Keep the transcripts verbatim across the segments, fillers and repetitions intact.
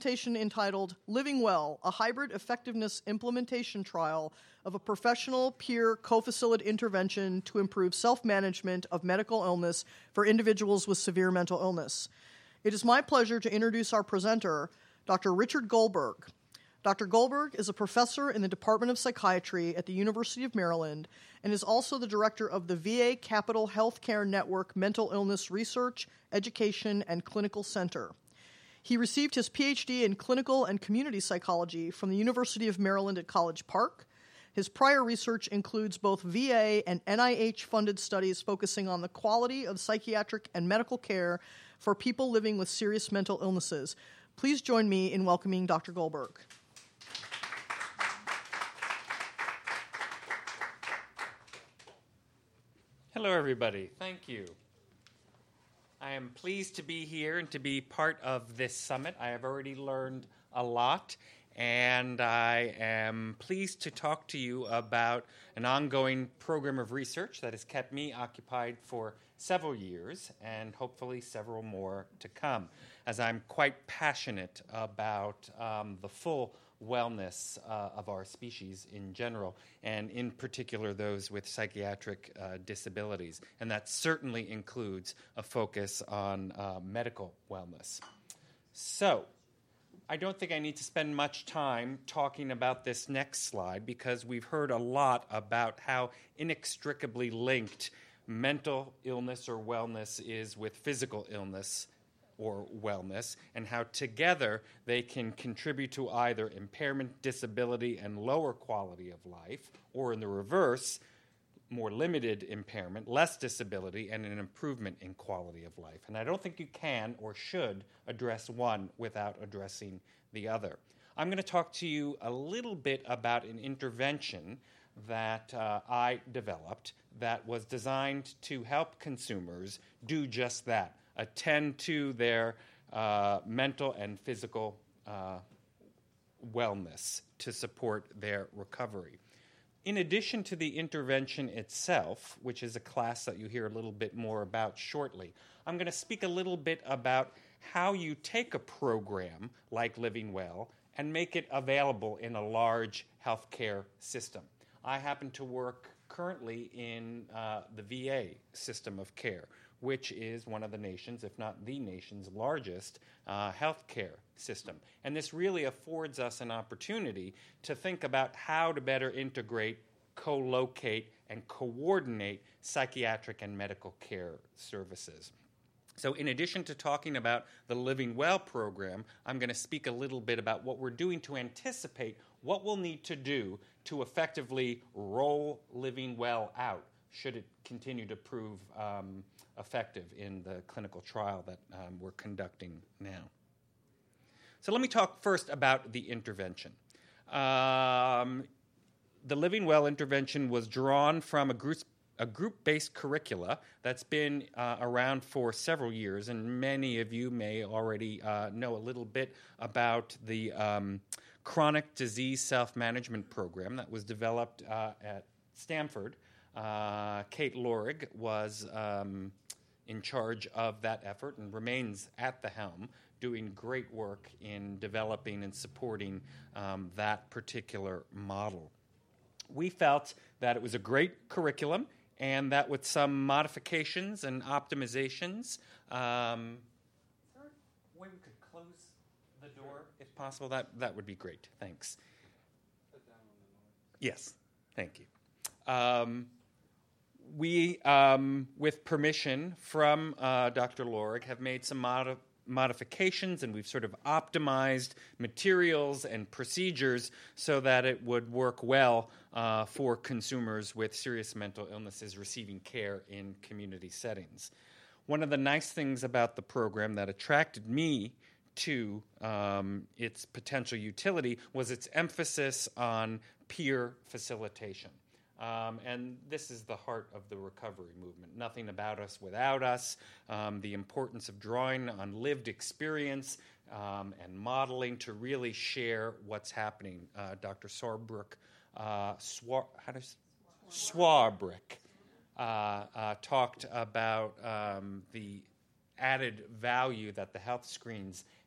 presentation entitled Living Well, a Hybrid Effectiveness Implementation Trial of a Professional Peer Co-Facilitated Intervention to Improve Self-Management of Medical Illness for Individuals with Severe Mental Illness. It is my pleasure to introduce our presenter, Doctor Richard Goldberg. Doctor Goldberg is a professor in the Department of Psychiatry at the University of Maryland and is also the director of the V A Capital Healthcare Network Mental Illness Research, Education, and Clinical Center. He received his P H D in clinical and community psychology from the University of Maryland at College Park. His prior research includes both V A and N I H-funded studies focusing on the quality of psychiatric and medical care for people living with serious mental illnesses. Please join me in welcoming Doctor Goldberg. Hello, everybody. Thank you. I am pleased to be here and to be part of this summit. I have already learned a lot, and I am pleased to talk to you about an ongoing program of research that has kept me occupied for several years and hopefully several more to come, as I'm quite passionate about um, the full wellness uh, of our species in general, and in particular those with psychiatric uh, disabilities. And that certainly includes a focus on uh, medical wellness. So, I don't think I need to spend much time talking about this next slide because we've heard a lot about how inextricably linked mental illness or wellness is with physical illness or wellness, and how together they can contribute to either impairment, disability, and lower quality of life, or in the reverse, more limited impairment, less disability, and an improvement in quality of life. And I don't think you can or should address one without addressing the other. I'm going to talk to you a little bit about an intervention that uh, I developed that was designed to help consumers do just that, attend to their uh, mental and physical uh, wellness to support their recovery. In addition to the intervention itself, which is a class that you hear a little bit more about shortly, I'm going to speak a little bit about how you take a program like Living Well and make it available in a large healthcare system. I happen to work currently in uh, the V A system of care, which is one of the nation's, if not the nation's, largest uh, healthcare system. And this really affords us an opportunity to think about how to better integrate, co-locate, and coordinate psychiatric and medical care services. So in addition to talking about the Living Well program, I'm going to speak a little bit about what we're doing to anticipate what we'll need to do to effectively roll Living Well out, should it continue to prove um, effective in the clinical trial that um, we're conducting now. So let me talk first about the intervention. Um, the Living Well intervention was drawn from a group, a group-based curricula that's been uh, around for several years, and many of you may already uh, know a little bit about the um, chronic disease self-management program that was developed uh, at Stanford. Uh, Kate Lorig was um, in charge of that effort and remains at the helm, doing great work in developing and supporting um, that particular model. We felt that it was a great curriculum and that with some modifications and optimizations, um, is there a way we could close the door if possible? That, that would be great. Thanks. Put down on the noise. Yes, thank you. Um, We, um, with permission from uh, Doctor Lorig, have made some mod- modifications, and we've sort of optimized materials and procedures so that it would work well uh, for consumers with serious mental illnesses receiving care in community settings. One of the nice things about the program that attracted me to um, its potential utility was its emphasis on peer facilitation. Um, and this is the heart of the recovery movement. Nothing about us without us. Um, the importance of drawing on lived experience um, and modeling to really share what's happening. Uh, Doctor Swarbrick, uh, Swar, how does Swarbrick uh, uh, talked about um, the added value that the health screens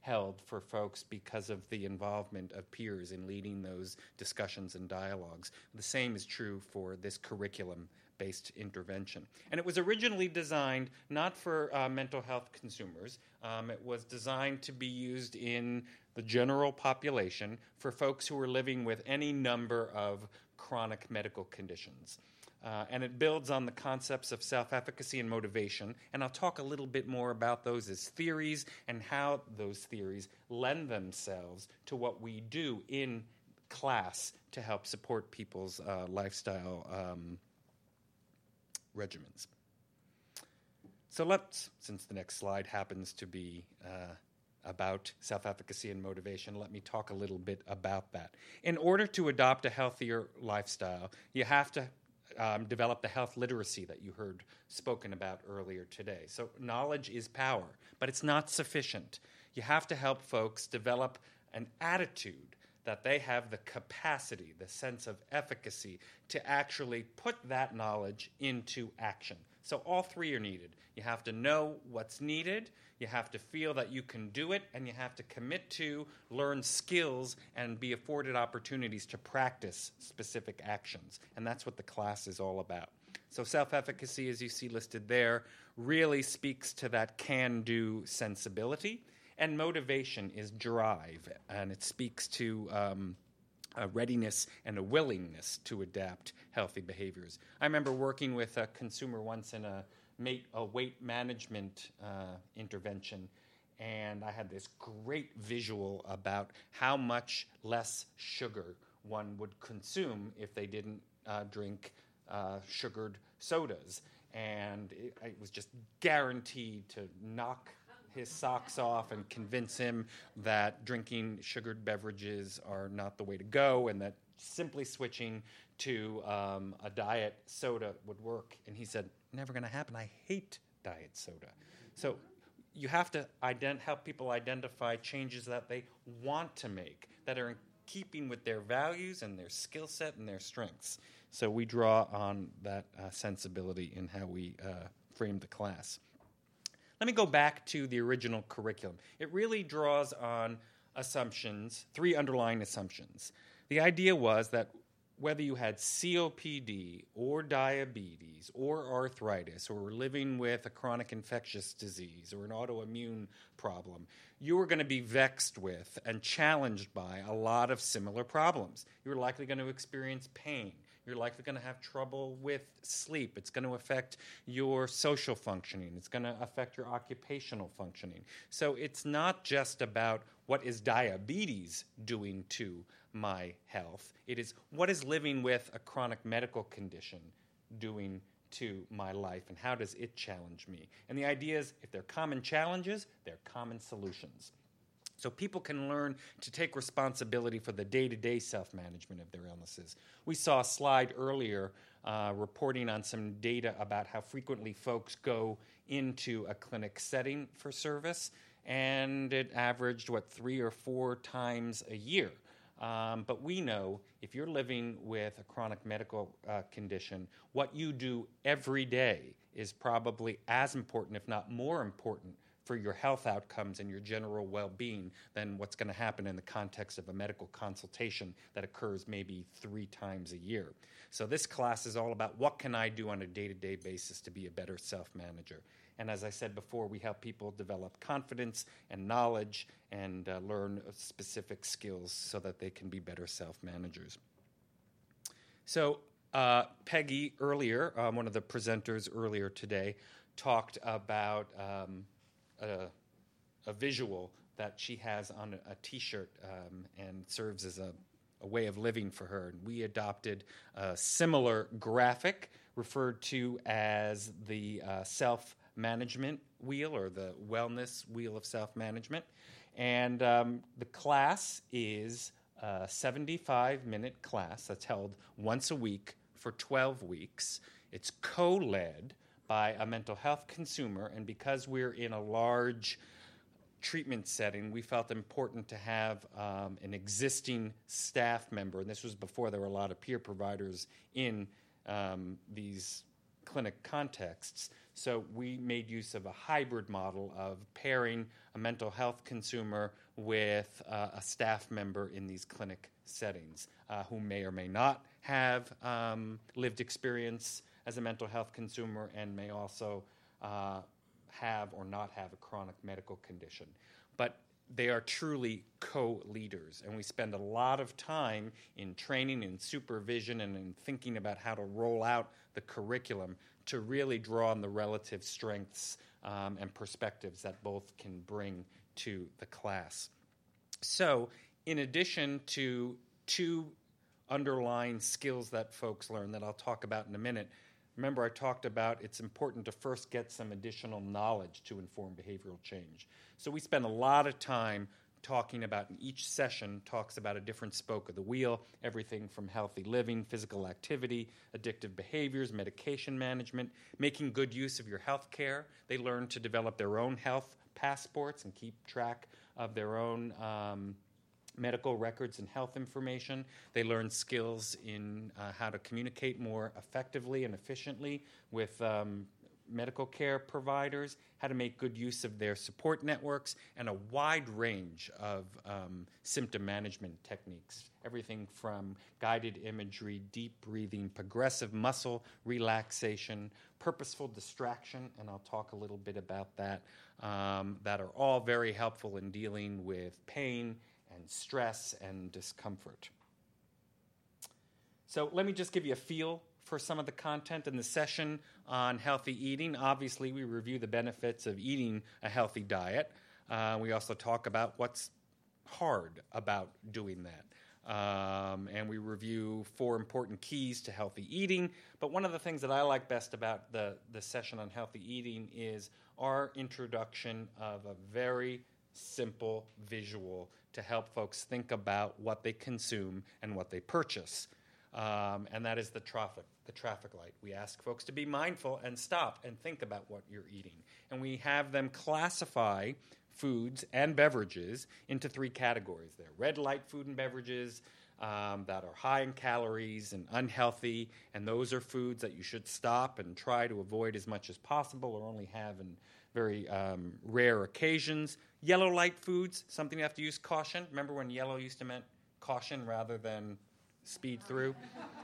held for folks because of the involvement of peers in leading those discussions and dialogues. The same is true for this curriculum-based intervention. And it was originally designed not for uh, mental health consumers. Um, it was designed to be used in the general population for folks who are living with any number of chronic medical conditions. Uh, and it builds on the concepts of self-efficacy and motivation, and I'll talk a little bit more about those as theories and how those theories lend themselves to what we do in class to help support people's uh, lifestyle um, regimens. So let's, since the next slide happens to be uh, about self-efficacy and motivation, let me talk a little bit about that. In order to adopt a healthier lifestyle, you have to Um, develop the health literacy that you heard spoken about earlier today. So knowledge is power, but it's not sufficient. You have to help folks develop an attitude that they have the capacity, the sense of efficacy to actually put that knowledge into action. So all three are needed. You have to know what's needed, you have to feel that you can do it, and you have to commit to learn skills and be afforded opportunities to practice specific actions. And that's what the class is all about. So self-efficacy, as you see listed there, really speaks to that can-do sensibility. And motivation is drive, and it speaks to um, a readiness and a willingness to adapt healthy behaviors. I remember working with a consumer once in a, mate, a weight management uh, intervention, and I had this great visual about how much less sugar one would consume if they didn't uh, drink uh, sugared sodas. And it, it was just guaranteed to knock his socks off and convince him that drinking sugared beverages are not the way to go, and that simply switching to um, a diet soda would work. And he said, never going to happen. I hate diet soda. So you have to ident- help people identify changes that they want to make, that are in keeping with their values and their skill set and their strengths. So we draw on that uh, sensibility in how we uh, frame the class. Let me go back to the original curriculum. It really draws on assumptions, three underlying assumptions. The idea was that whether you had C O P D or diabetes or arthritis or were living with a chronic infectious disease or an autoimmune problem, you were going to be vexed with and challenged by a lot of similar problems. You were likely going to experience pain. You're likely going to have trouble with sleep. It's going to affect your social functioning. It's going to affect your occupational functioning. So it's not just about what is diabetes doing to my health. It is what is living with a chronic medical condition doing to my life, and how does it challenge me? And the idea is, if they're common challenges, they're common solutions. So people can learn to take responsibility for the day-to-day self-management of their illnesses. We saw a slide earlier uh, reporting on some data about how frequently folks go into a clinic setting for service, and it averaged, what, three or four times a year. Um, but we know if you're living with a chronic medical uh, condition, what you do every day is probably as important, if not more important, for your health outcomes and your general well-being than what's going to happen in the context of a medical consultation that occurs maybe three times a year. So this class is all about what can I do on a day-to-day basis to be a better self-manager. And as I said before, we help people develop confidence and knowledge and uh, learn specific skills so that they can be better self-managers. So uh, Peggy earlier, um, one of the presenters earlier today, talked about um, A, a visual that she has on a, a T-shirt um, and serves as a, a way of living for her. And we adopted a similar graphic referred to as the uh, self-management wheel, or the wellness wheel of self-management. And um, the class is a seventy-five minute class that's held once a week for twelve weeks. It's co-led by a mental health consumer, and because we're in a large treatment setting, we felt important to have um, an existing staff member, and this was before there were a lot of peer providers in um, these clinic contexts. So we made use of a hybrid model of pairing a mental health consumer with uh, a staff member in these clinic settings uh, who may or may not have um, lived experience as a mental health consumer and may also uh, have or not have a chronic medical condition. But they are truly co-leaders, and we spend a lot of time in training and supervision and in thinking about how to roll out the curriculum to really draw on the relative strengths um, and perspectives that both can bring to the class. So, in addition to two underlying skills that folks learn that I'll talk about in a minute, remember I talked about it's important to first get some additional knowledge to inform behavioral change. So we spend a lot of time talking about, in each session talks about a different spoke of the wheel, everything from healthy living, physical activity, addictive behaviors, medication management, making good use of your health care. They learn to develop their own health passports and keep track of their own um, medical records and health information. They learn skills in uh, how to communicate more effectively and efficiently with um, medical care providers, how to make good use of their support networks, and a wide range of um, symptom management techniques. Everything from guided imagery, deep breathing, progressive muscle relaxation, purposeful distraction, and I'll talk a little bit about that, um, that are all very helpful in dealing with pain and stress and discomfort. So let me just give you a feel for some of the content in the session on healthy eating. Obviously, we review the benefits of eating a healthy diet. Uh, we also talk about what's hard about doing that. Um, and we review four important keys to healthy eating. But one of the things that I like best about the, the session on healthy eating is our introduction of a very simple visual to help folks think about what they consume and what they purchase. Um, and that is the traffic, the traffic light. We ask folks to be mindful and stop and think about what you're eating. And we have them classify foods and beverages into three categories. They're red light food and beverages um, that are high in calories and unhealthy, and those are foods that you should stop and try to avoid as much as possible or only have in very um, rare occasions. Yellow light foods, something you have to use caution. Remember when yellow used to mean caution rather than speed through?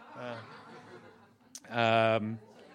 Uh, um,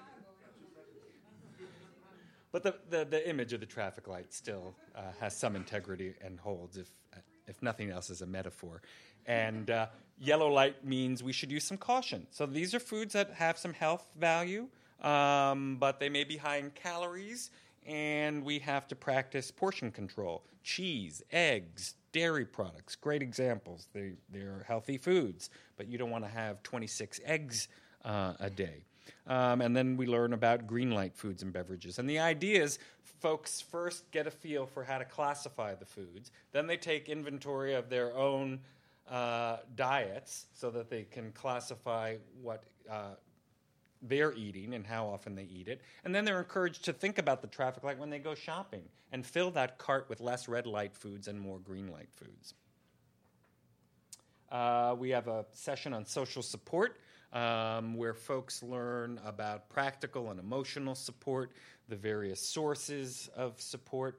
but the, the, the image of the traffic light still uh, has some integrity and holds, if, if nothing else, as a metaphor. And uh, yellow light means we should use some caution. So these are foods that have some health value, um, but they may be high in calories, and we have to practice portion control. Cheese, eggs, dairy products, great examples. They, they're healthy foods, but you don't want to have twenty-six eggs uh, a day. Um, and then we learn about green light foods and beverages. And the idea is folks first get a feel for how to classify the foods. Then they take inventory of their own uh, diets so that they can classify what uh, they're eating and how often they eat it. And then they're encouraged to think about the traffic light when they go shopping and fill that cart with less red light foods and more green light foods. Uh, we have a session on social support um, where folks learn about practical and emotional support, the various sources of support.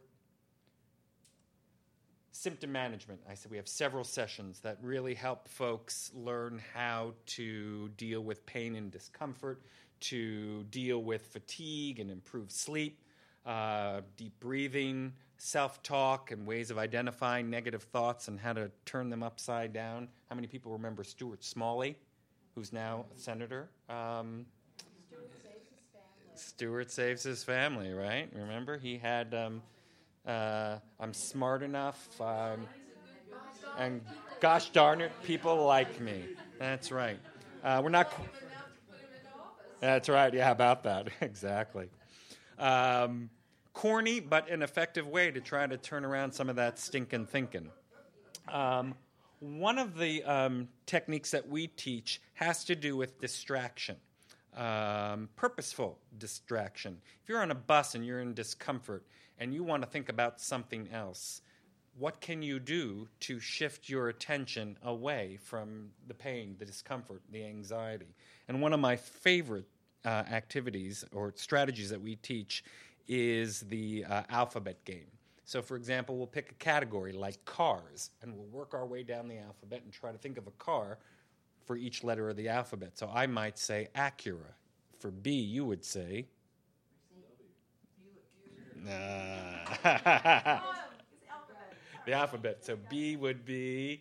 Symptom management. I said we have several sessions that really help folks learn how to deal with pain and discomfort, to deal with fatigue and improve sleep, uh, deep breathing, self-talk, and ways of identifying negative thoughts and how to turn them upside down. How many people remember Stuart Smalley, who's now a senator? Um, Stuart saves his family, right? Remember, he had... Um, Uh, I'm smart enough, um, and gosh darn it, people like me. That's right. Uh, we're not. Qu- That's right. Yeah, about that exactly. Um, corny, but an effective way to try to turn around some of that stinking thinking. Um, one of the um, techniques that we teach has to do with distraction. Um, purposeful distraction. If you're on a bus and you're in discomfort and you want to think about something else, what can you do to shift your attention away from the pain, the discomfort, the anxiety? And one of my favorite uh, activities or strategies that we teach is the uh, alphabet game. So, for example, we'll pick a category like cars, and we'll work our way down the alphabet and try to think of a car for each letter of the alphabet. So I might say Acura. For B, you would say... Uh, the alphabet. So B would be...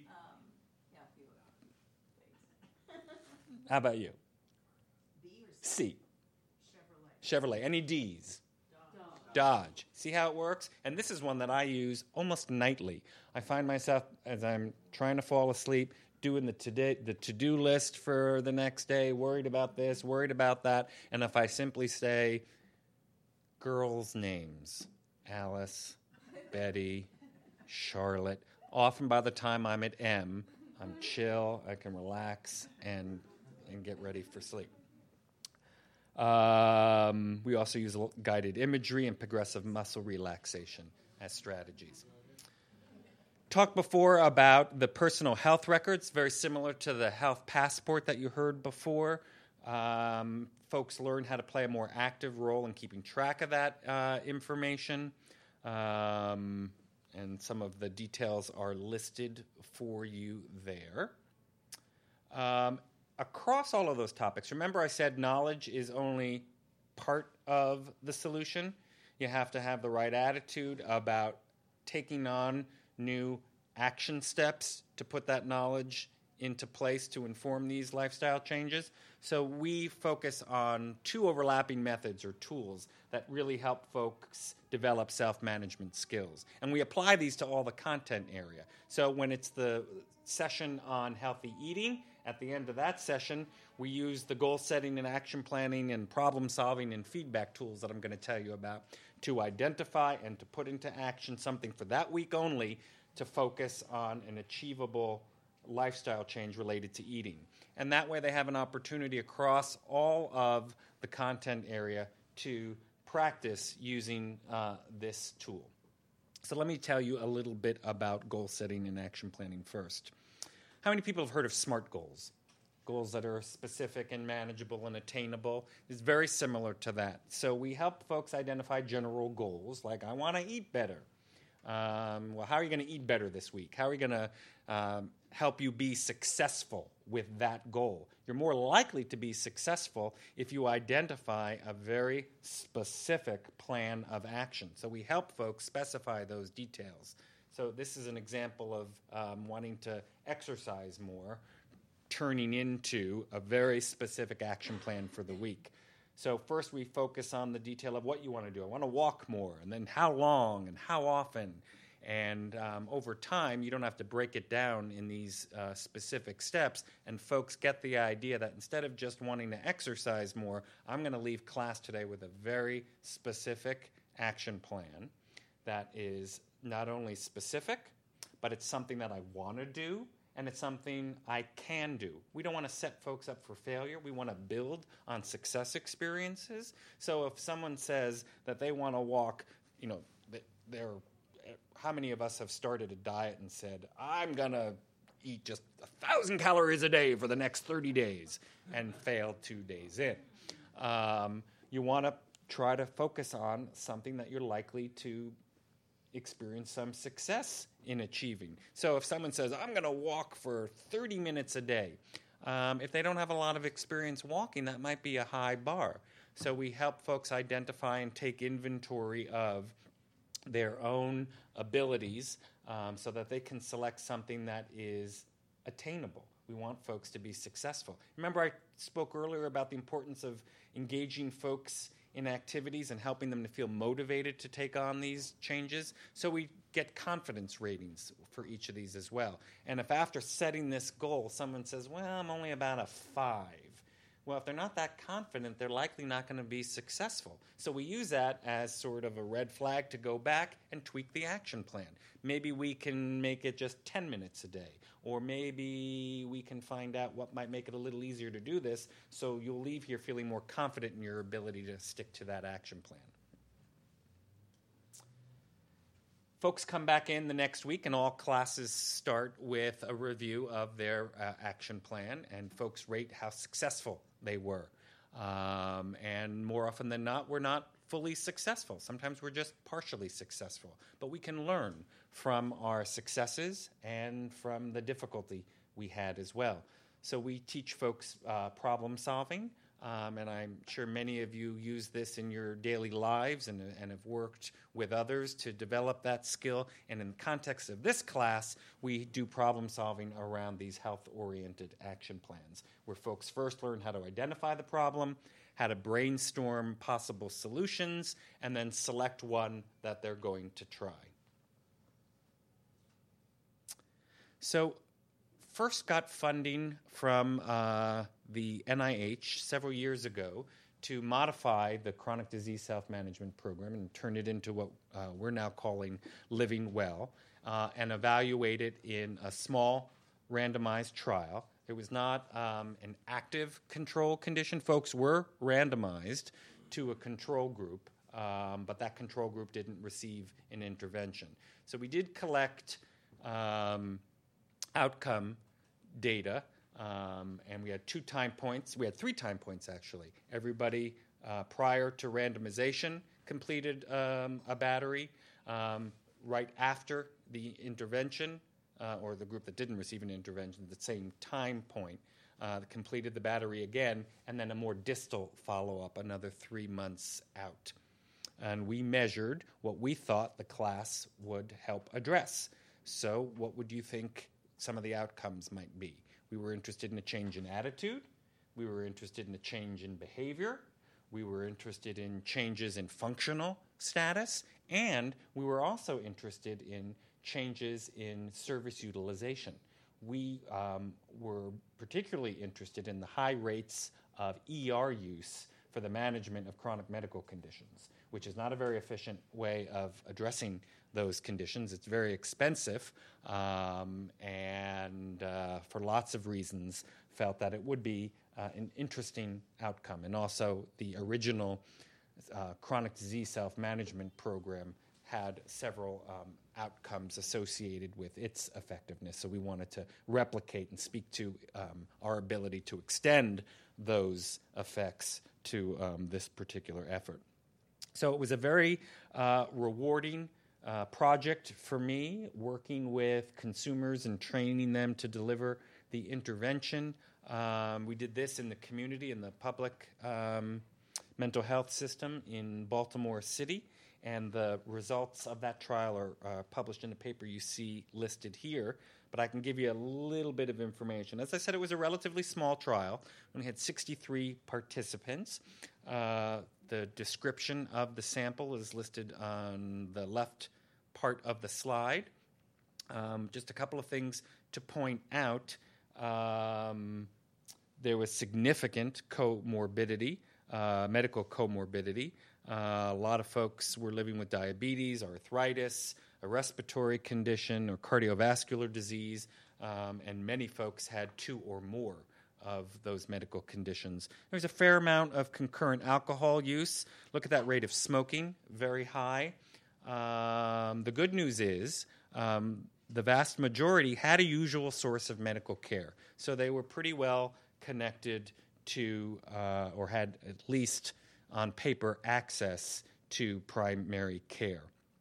How about you? C. Chevrolet. Any D's? Dodge. See how it works? And this is one that I use almost nightly. I find myself, as I'm trying to fall asleep, doing the today, the to-do list for the next day, worried about this, worried about that. And if I simply say girls' names, Alice, Betty, Charlotte, often by the time I'm at M, I'm chill, I can relax, and and get ready for sleep. Um, we also use guided imagery and progressive muscle relaxation as strategies. Talked before about the personal health records, very similar to the health passport that you heard before. Um, folks learn how to play a more active role in keeping track of that uh, information. Um, and some of the details are listed for you there. Um, across all of those topics, remember I said knowledge is only part of the solution. You have to have the right attitude about taking on new action steps to put that knowledge into place to inform these lifestyle changes. So we focus on two overlapping methods or tools that really help folks develop self-management skills. And we apply these to all the content area. So when it's the session on healthy eating, at the end of that session, we use the goal setting and action planning and problem solving and feedback tools that I'm going to tell you about to identify and to put into action something for that week only to focus on an achievable lifestyle change related to eating. And that way they have an opportunity across all of the content area to practice using uh, this tool. So let me tell you a little bit about goal setting and action planning first. How many people have heard of SMART goals? Goals that are specific and manageable and attainable. It's very similar to that. So we help folks identify general goals, like I want to eat better. Um, well, how are you going to eat better this week? How are we going to um, help you be successful with that goal? You're more likely to be successful if you identify a very specific plan of action. So we help folks specify those details. So this is an example of um, wanting to exercise more, turning into a very specific action plan for the week. So first we focus on the detail of what you want to do. I want to walk more, and then how long and how often. And um, over time, you don't have to break it down in these uh, specific steps, and folks get the idea that instead of just wanting to exercise more, I'm going to leave class today with a very specific action plan that is not only specific, but it's something that I want to do, and it's something I can do. We don't want to set folks up for failure. We want to build on success experiences. So if someone says that they want to walk, you know, they're, how many of us have started a diet and said, I'm going to eat just a thousand calories a day for the next thirty days and failed two days in? Um, you want to try to focus on something that you're likely to experience some success in achieving. So if someone says, I'm going to walk for thirty minutes a day, um, if they don't have a lot of experience walking, that might be a high bar. So we help folks identify and take inventory of their own abilities um, so that they can select something that is attainable. We want folks to be successful. Remember I spoke earlier about the importance of engaging folks in activities and helping them to feel motivated to take on these changes. So we get confidence ratings for each of these as well. And if after setting this goal, someone says, well, I'm only about a five. Well, if they're not that confident, they're likely not going to be successful. So we use that as sort of a red flag to go back and tweak the action plan. Maybe we can make it just ten minutes a day. Or maybe we can find out what might make it a little easier to do this, so you'll leave here feeling more confident in your ability to stick to that action plan. Folks come back in the next week, and all classes start with a review of their uh, action plan, and folks rate how successful they were. Um, and more often than not, we're not fully successful. Sometimes we're just partially successful. But we can learn from our successes and from the difficulty we had as well. So we teach folks uh, problem solving, um, and I'm sure many of you use this in your daily lives and, and have worked with others to develop that skill. And in the context of this class, we do problem solving around these health-oriented action plans, where folks first learn how to identify the problem, how to brainstorm possible solutions, and then select one that they're going to try. So, first got funding from uh, the N I H several years ago to modify the chronic disease self-management program and turn it into what uh, we're now calling Living Well, uh, and evaluate it in a small randomized trial. It was not um, an active control condition. Folks were randomized to a control group, um, but that control group didn't receive an intervention. So we did collect um, outcome data, um, and we had two time points. We had three time points, actually. Everybody uh, prior to randomization completed um, a battery. Um, right after the intervention, uh, or the group that didn't receive an intervention at the same time point, uh, completed the battery again, and then a more distal follow-up another three months out. And we measured what we thought the class would help address. So what would you think some of the outcomes might be? We were interested in a change in attitude. We were interested in a change in behavior. We were interested in changes in functional status. And we were also interested in changes in service utilization. We um, were particularly interested in the high rates of E R use for the management of chronic medical conditions, which is not a very efficient way of addressing those conditions. It's very expensive, um, and uh, for lots of reasons felt that it would be uh, an interesting outcome. And also the original uh, chronic disease self-management program had several um, outcomes associated with its effectiveness. So we wanted to replicate and speak to um, our ability to extend those effects to um, this particular effort. So it was a very uh, rewarding uh, project for me, working with consumers and training them to deliver the intervention. Um, we did this in the community, in the public um, mental health system in Baltimore City, and the results of that trial are uh, published in the paper you see listed here. But I can give you a little bit of information. As I said, it was a relatively small trial. We had sixty-three participants. Uh, the description of the sample is listed on the left part of the slide. Um, just a couple of things to point out. Um, there was significant comorbidity, uh, medical comorbidity. Uh, a lot of folks were living with diabetes, arthritis, a respiratory condition, or cardiovascular disease, um, and many folks had two or more of those medical conditions. There's a fair amount of concurrent alcohol use. Look at that rate of smoking, very high. Um, the good news is um, the vast majority had a usual source of medical care, so they were pretty well connected to, uh, or had at least on paper, access to primary care.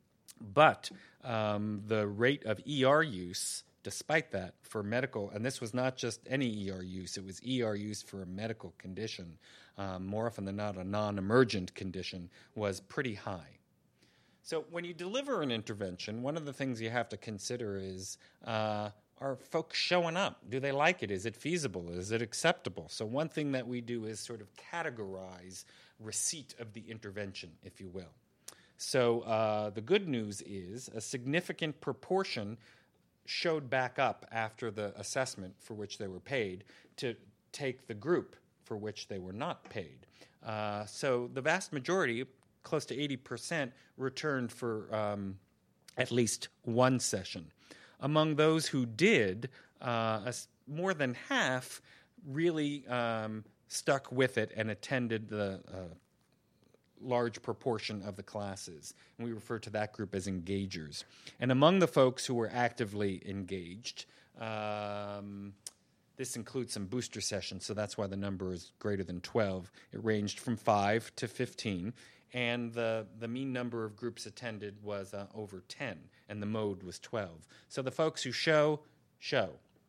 But um, the rate of E R use, despite that, for medical, and this was not just any E R use, it was E R use for a medical condition, um, more often than not a non-emergent condition, was pretty high. So when you deliver an intervention, one of the things you have to consider is, uh, are folks showing up? Do they like it? Is it feasible? Is it acceptable? So one thing that we do is sort of categorize receipt of the intervention, if you will. So uh, the good news is a significant proportion showed back up after the assessment for which they were paid to take the group for which they were not paid. Uh, so the vast majority, close to eighty percent, returned for um, at least one session. Among those who did, uh, more than half really um, stuck with it and attended the uh, large proportion of the classes. And we refer to that group as engagers. And among the folks who were actively engaged, um, This includes some booster sessions, so that's why the number is greater than twelve. It ranged from five to fifteen, and the, the mean number of groups attended was uh, over ten, and the mode was twelve. So the folks who show, show.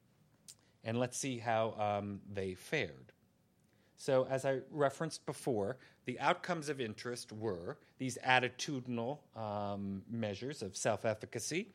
And let's see how um, they fared. So as I referenced before, the outcomes of interest were these attitudinal um, measures of self-efficacy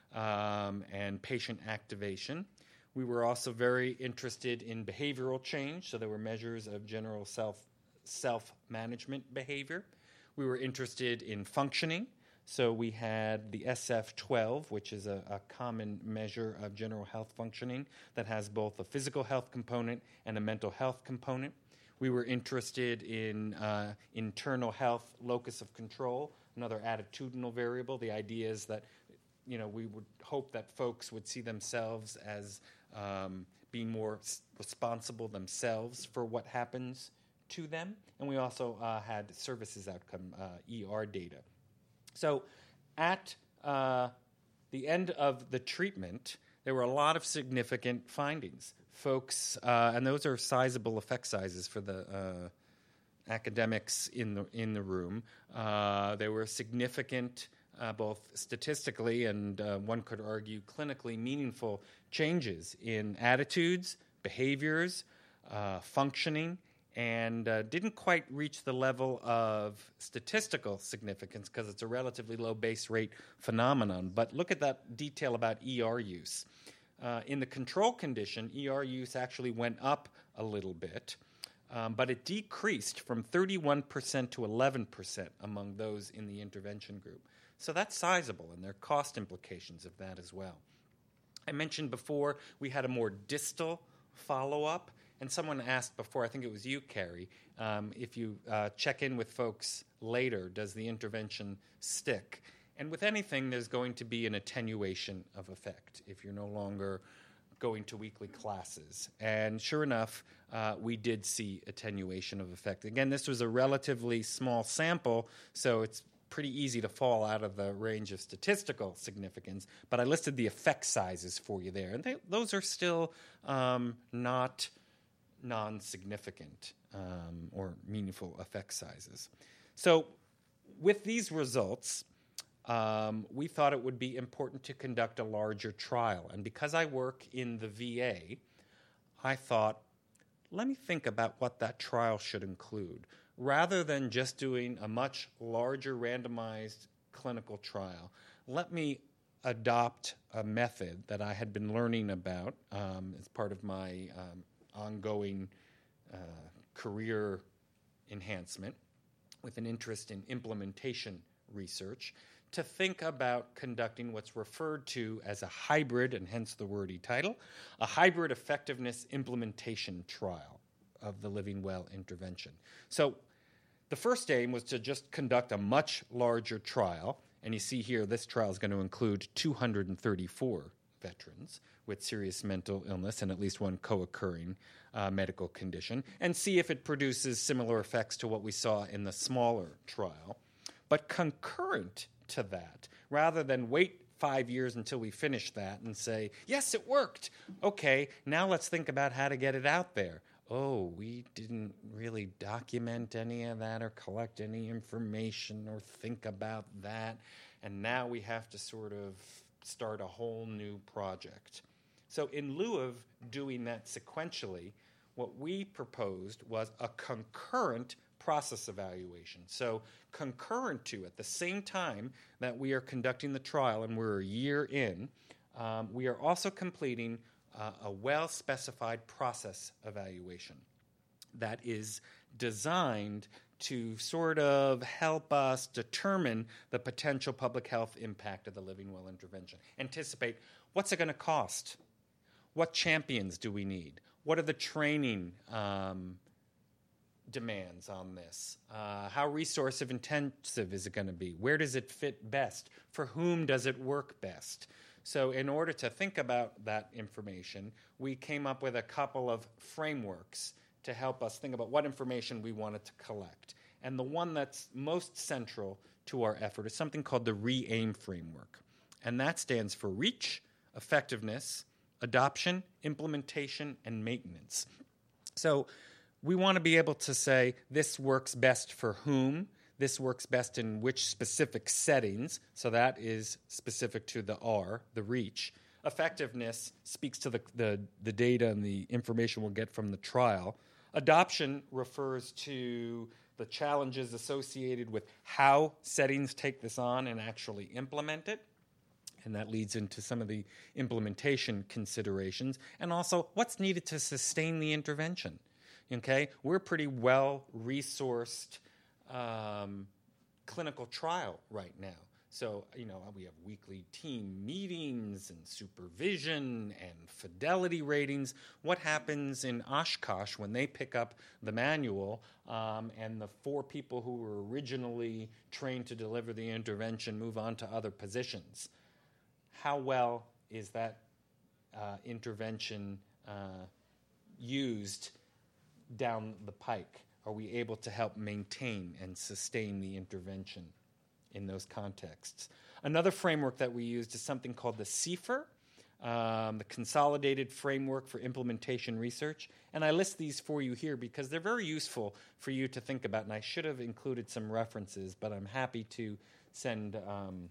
um, and patient activation. We were also very interested in behavioral change, so there were measures of general self, self-management behavior. We were interested in functioning, so we had the S F twelve, which is a, a common measure of general health functioning that has both a physical health component and a mental health component. We were interested in uh, internal health locus of control, another attitudinal variable. The idea is that, you know, we would hope that folks would see themselves as um, being more s- responsible themselves for what happens to them. And we also uh, had services outcome, uh, E R data. So at uh, the end of the treatment, there were a lot of significant findings. Folks, uh, and those are sizable effect sizes for the uh, academics in the in the room. Uh, there were significant, uh, both statistically and uh, one could argue clinically meaningful changes in attitudes, behaviors, uh, functioning, and uh, didn't quite reach the level of statistical significance because it's a relatively low base rate phenomenon. But look at that detail about E R use. Uh, in the control condition, E R use actually went up a little bit, um, but it decreased from thirty-one percent to eleven percent among those in the intervention group. So that's sizable, and there are cost implications of that as well. I mentioned before we had a more distal follow-up, and someone asked before, I think it was you, Carrie, um, if you uh, check in with folks later, does the intervention stick? And with anything, there's going to be an attenuation of effect if you're no longer going to weekly classes. And sure enough, uh, we did see attenuation of effect. Again, this was a relatively small sample, so it's pretty easy to fall out of the range of statistical significance, but I listed the effect sizes for you there. And they, those are still um, not non-significant um, or meaningful effect sizes. So with these results, Um, we thought it would be important to conduct a larger trial. And because I work in the V A, I thought, let me think about what that trial should include. Rather than just doing a much larger randomized clinical trial, let me adopt a method that I had been learning about um, as part of my um, ongoing uh, career enhancement with an interest in implementation research, to think about conducting what's referred to as a hybrid, and hence the wordy title, a hybrid effectiveness implementation trial of the Living Well intervention. So the first aim was to just conduct a much larger trial, and you see here this trial is going to include two hundred thirty-four veterans with serious mental illness and at least one co-occurring uh, medical condition, and see if it produces similar effects to what we saw in the smaller trial. But concurrent to that, rather than wait five years until we finish that and say, yes, it worked. Okay, now let's think about how to get it out there. Oh, we didn't really document any of that or collect any information or think about that, and now we have to sort of start a whole new project. So in lieu of doing that sequentially, what we proposed was a concurrent process evaluation. So concurrent to, at the same time that we are conducting the trial, and we're a year in, um, we are also completing uh, a well-specified process evaluation that is designed to sort of help us determine the potential public health impact of the Living Well intervention. Anticipate, what's it going to cost? What champions do we need? What are the training um, demands on this? Uh, how resource intensive is it going to be? Where does it fit best? For whom does it work best? So in order to think about that information, we came up with a couple of frameworks to help us think about what information we wanted to collect. And the one that's most central to our effort is something called the RE-AIM framework. And that stands for reach, effectiveness, adoption, implementation, and maintenance. So we want to be able to say this works best for whom, this works best in which specific settings, so that is specific to the R, the reach. Effectiveness speaks to the, the, the data and the information we'll get from the trial. Adoption refers to the challenges associated with how settings take this on and actually implement it. And that leads into some of the implementation considerations. And also, what's needed to sustain the intervention? Okay, we're pretty well-resourced um, clinical trial right now. So, you know, we have weekly team meetings and supervision and fidelity ratings. What happens in Oshkosh when they pick up the manual um, and the four people who were originally trained to deliver the intervention move on to other positions? How well is that uh, intervention uh, used down the pike? Are we able to help maintain and sustain the intervention in those contexts? Another framework that we used is something called the C F R, um, the Consolidated Framework for Implementation Research. And I list these for you here because they're very useful for you to think about. And I should have included some references, but I'm happy to send um,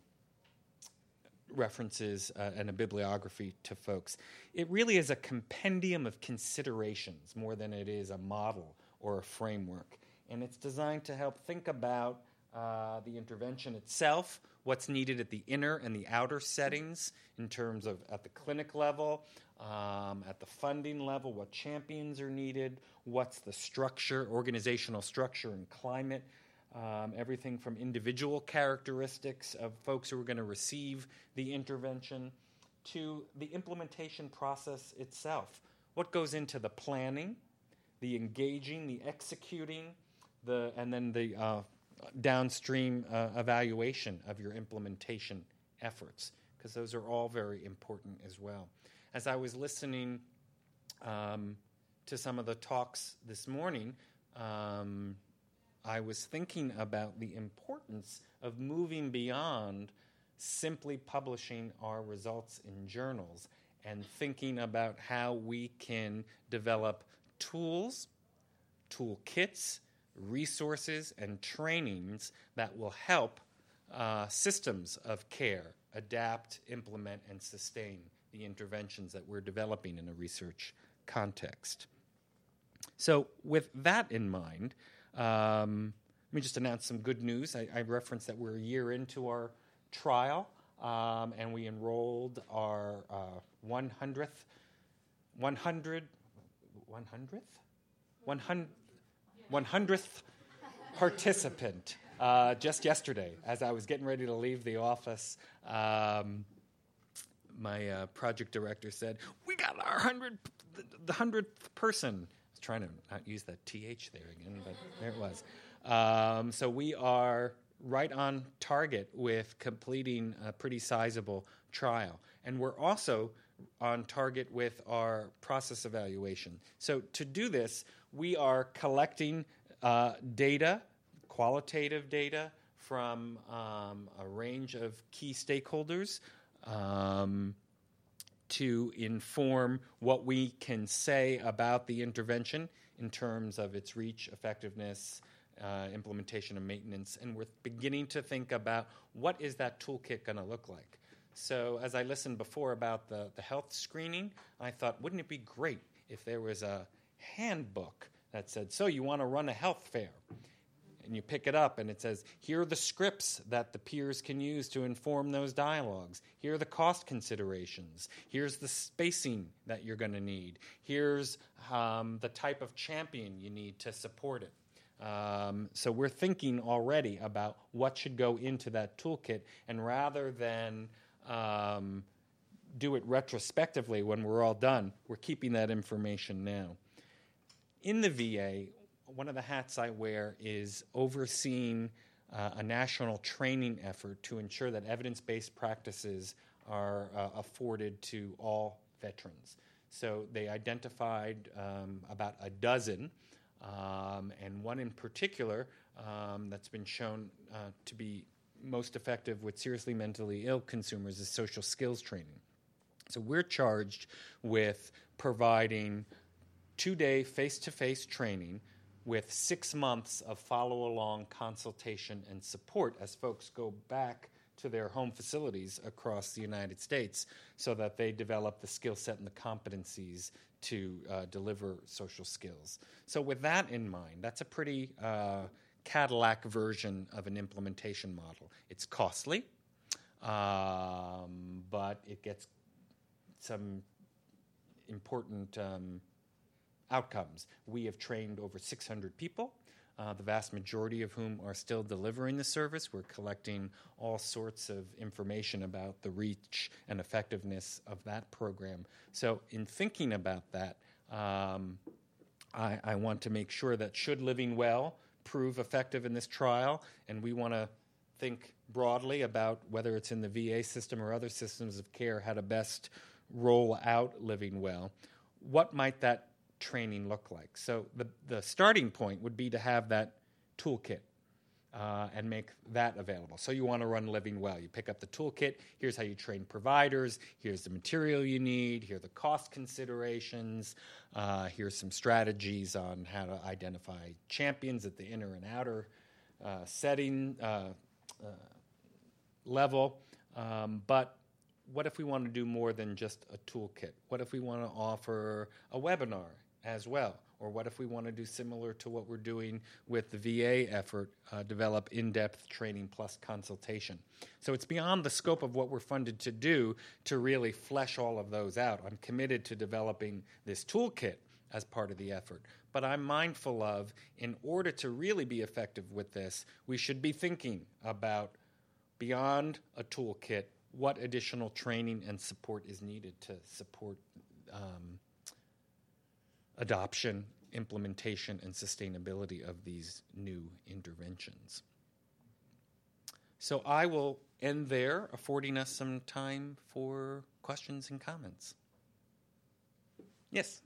references uh, and a bibliography to folks. It really is a compendium of considerations more than it is a model or a framework. And it's designed to help think about uh, the intervention itself, what's needed at the inner and the outer settings in terms of at the clinic level, um, at the funding level, what champions are needed, what's the structure, organizational structure and climate, um, everything from individual characteristics of folks who are going to receive the intervention to the implementation process itself. What goes into the planning, the engaging, the executing, the and then the uh, downstream uh, evaluation of your implementation efforts, because those are all very important as well. As I was listening um, to some of the talks this morning, um, I was thinking about the importance of moving beyond simply publishing our results in journals and thinking about how we can develop tools, toolkits, resources, and trainings that will help uh, systems of care adapt, implement, and sustain the interventions that we're developing in a research context. So with that in mind, um, let me just announce some good news. I, I referenced that we're a year into our trial, um, and we enrolled our uh, one hundredth, one hundred, one hundredth? one hundred, one hundredth participant uh, just yesterday. As I was getting ready to leave the office, um, my uh, project director said, "We got our hundred, the hundredth person." I was trying to not use that T H there again, but there it was. Um, so we are right on target with completing a pretty sizable trial, and we're also on target with our process evaluation. So to do this, we are collecting uh, data, qualitative data, from um, a range of key stakeholders um, to inform what we can say about the intervention in terms of its reach, effectiveness, uh, implementation, and maintenance. And we're beginning to think about what is that toolkit going to look like. So as I listened before about the, the health screening, I thought, wouldn't it be great if there was a handbook that said, so you want to run a health fair? And you pick it up and it says, here are the scripts that the peers can use to inform those dialogues. Here are the cost considerations. Here's the spacing that you're going to need. Here's um, the type of champion you need to support it. Um, so we're thinking already about what should go into that toolkit, and rather than um, do it retrospectively when we're all done, we're keeping that information now. In the V A, one of the hats I wear is overseeing uh, a national training effort to ensure that evidence-based practices are uh, afforded to all veterans. So they identified um, about a dozen, um, and one in particular um, that's been shown uh, to be most effective with seriously mentally ill consumers is social skills training. So we're charged with providing two-day face-to-face training with six months of follow-along consultation and support as folks go back to their home facilities across the United States so that they develop the skill set and the competencies to uh, deliver social skills. So with that in mind, that's a pretty uh, Cadillac version of an implementation model. It's costly, um, but it gets some important um, outcomes. We have trained over six hundred people, uh, the vast majority of whom are still delivering the service. We're collecting all sorts of information about the reach and effectiveness of that program. So in thinking about that, um, I, I want to make sure that should Living Well prove effective in this trial, and we want to think broadly about whether it's in the V A system or other systems of care, how to best roll out Living Well, what might that training look like? So the, the starting point would be to have that toolkit uh, and make that available. So you want to run Living Well. You pick up the toolkit. Here's how you train providers. Here's the material you need. Here are the cost considerations. Uh, here's some strategies on how to identify champions at the inner and outer uh, setting uh, uh, level. Um, but what if we want to do more than just a toolkit? What if we want to offer a webinar as well? Or what if we want to do similar to what we're doing with the V A effort, uh, develop in-depth training plus consultation? So it's beyond the scope of what we're funded to do to really flesh all of those out. I'm committed to developing this toolkit as part of the effort. But I'm mindful of, in order to really be effective with this, we should be thinking about, beyond a toolkit, what additional training and support is needed to support um, adoption, implementation, and sustainability of these new interventions. So I will end there, affording us some time for questions and comments. Yes?